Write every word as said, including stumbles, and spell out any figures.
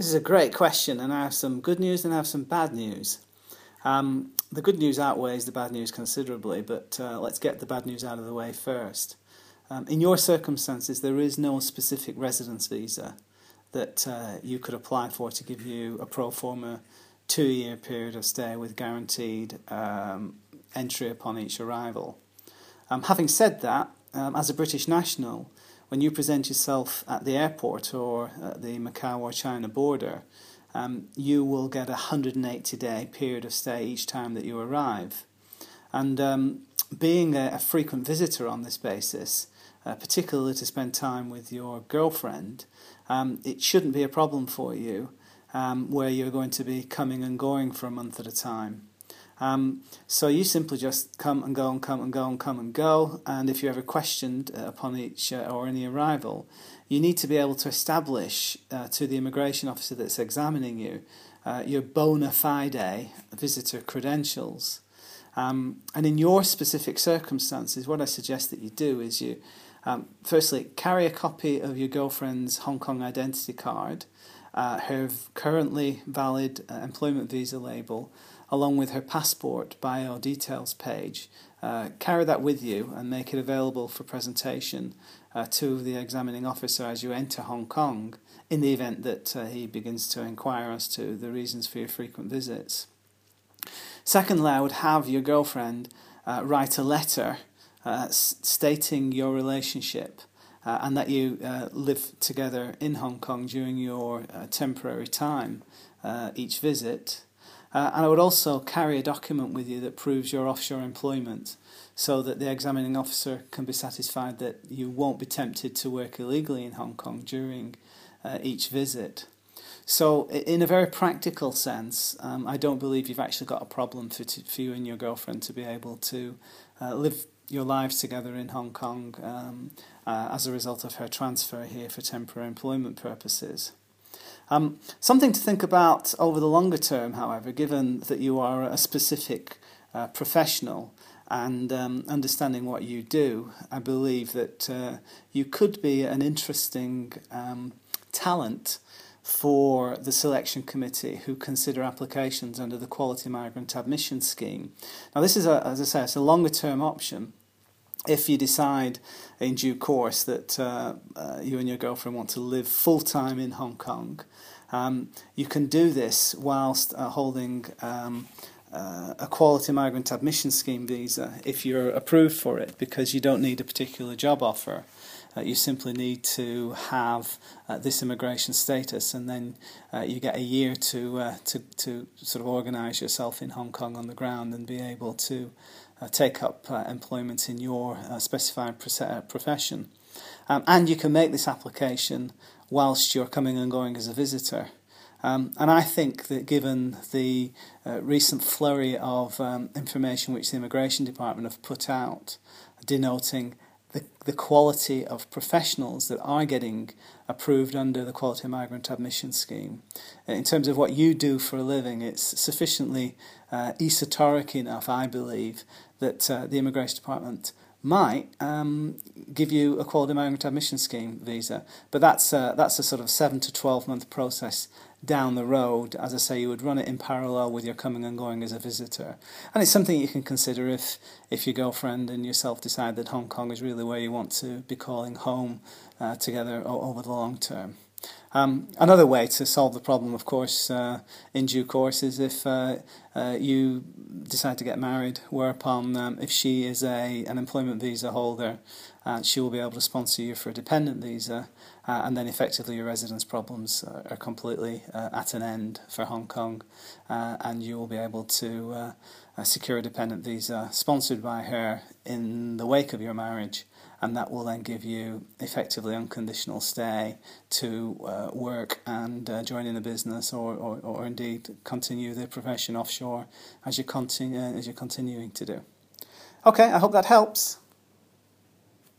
This is a great question, and I have some good news and I have some bad news. Um, the good news outweighs the bad news considerably, but uh, let's get the bad news out of the way first. Um, in your circumstances, there is no specific residence visa that uh, you could apply for to give you a pro forma two-year period of stay with guaranteed um, entry upon each arrival. Um, having said that, um, as a British national, when you present yourself at the airport or at the Macau or China border, um, you will get a one hundred eighty day period of stay each time that you arrive. And um, being a, a frequent visitor on this basis, uh, particularly to spend time with your girlfriend, um, it shouldn't be a problem for you um, where you're going to be coming and going for a month at a time. Um, so you simply just come and go and come and go and come and go, and if you're ever questioned uh, upon each uh, or any arrival, you need to be able to establish uh, to the immigration officer that's examining you uh, your bona fide visitor credentials. Um, and in your specific circumstances, what I suggest that you do is you, um, firstly, carry a copy of your girlfriend's Hong Kong identity card, uh, her currently valid uh, employment visa label, along with her passport bio details page. Uh, carry that with you and make it available for presentation uh, to the examining officer as you enter Hong Kong, in the event that uh, he begins to inquire as to the reasons for your frequent visits. Secondly, I would have your girlfriend uh, write a letter uh, s- stating your relationship uh, and that you uh, live together in Hong Kong during your uh, temporary time uh, each visit. Uh, and I would also carry a document with you that proves your offshore employment, so that the examining officer can be satisfied that you won't be tempted to work illegally in Hong Kong during uh, each visit. So in a very practical sense, um, I don't believe you've actually got a problem for, t- for you and your girlfriend to be able to uh, live your lives together in Hong Kong um, uh, as a result of her transfer here for temporary employment purposes. Um, something to think about over the longer term, however, given that you are a specific uh, professional and um, understanding what you do, I believe that uh, you could be an interesting um, talent for the selection committee who consider applications under the Quality Migrant Admission Scheme. Now, this is, a, as I say, it's a longer term option. If you decide in due course that uh, uh, you and your girlfriend want to live full-time in Hong Kong, um, you can do this whilst uh, holding um, uh, a Quality Migrant Admission Scheme visa if you're approved for it, because you don't need a particular job offer. Uh, you simply need to have uh, this immigration status, and then uh, you get a year to, uh, to, to sort of organise yourself in Hong Kong on the ground and be able to Uh, take up uh, employment in your uh, specified pro- profession. Um, and you can make this application whilst you're coming and going as a visitor. Um, and I think that given the uh, recent flurry of um, information which the Immigration Department have put out, denoting the, the quality of professionals that are getting approved under the Quality Migrant Admission Scheme, in terms of what you do for a living, it's sufficiently uh, esoteric enough, I believe, that uh, the Immigration Department might um, give you a Quality Migrant Admission Scheme visa. But that's uh, that's a sort of seven to twelve month process down the road. As I say, you would run it in parallel with your coming and going as a visitor. And it's something you can consider if, if your girlfriend and yourself decide that Hong Kong is really where you want to be calling home uh, together o- over the long term. Um, another way to solve the problem, of course, uh, in due course, is if uh, uh, you decide to get married, whereupon um, if she is a an employment visa holder, uh, she will be able to sponsor you for a dependent visa, uh, and then effectively your residence problems uh, are completely uh, at an end for Hong Kong, uh, and you will be able to uh, uh, secure a dependent visa sponsored by her in the wake of your marriage. And that will then give you effectively unconditional stay to uh, work and uh, join in a business, or, or, or indeed continue the profession offshore as you continue as you're continuing to do. Okay, I hope that helps.